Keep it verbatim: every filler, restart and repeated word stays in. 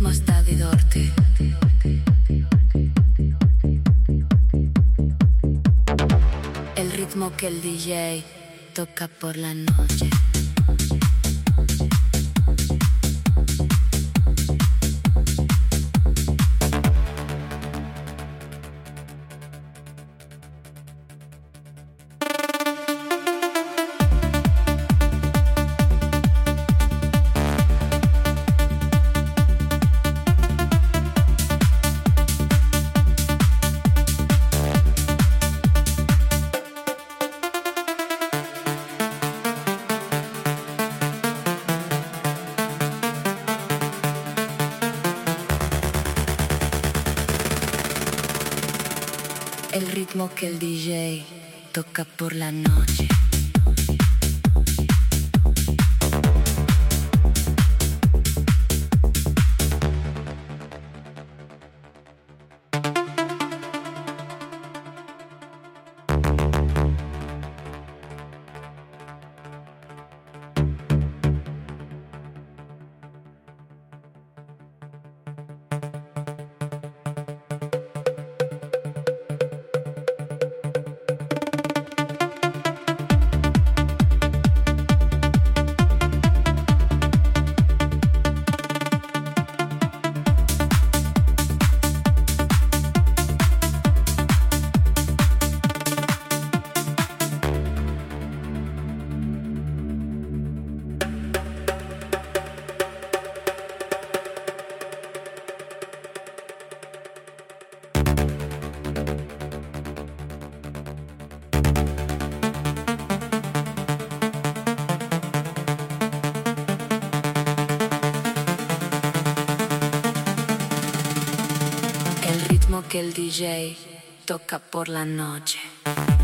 ritmo sta di dorti. El ritmo que el D J toca por la noche. El ritmo que el D J toca por la noche. El ritmo que el D J toca por la noche.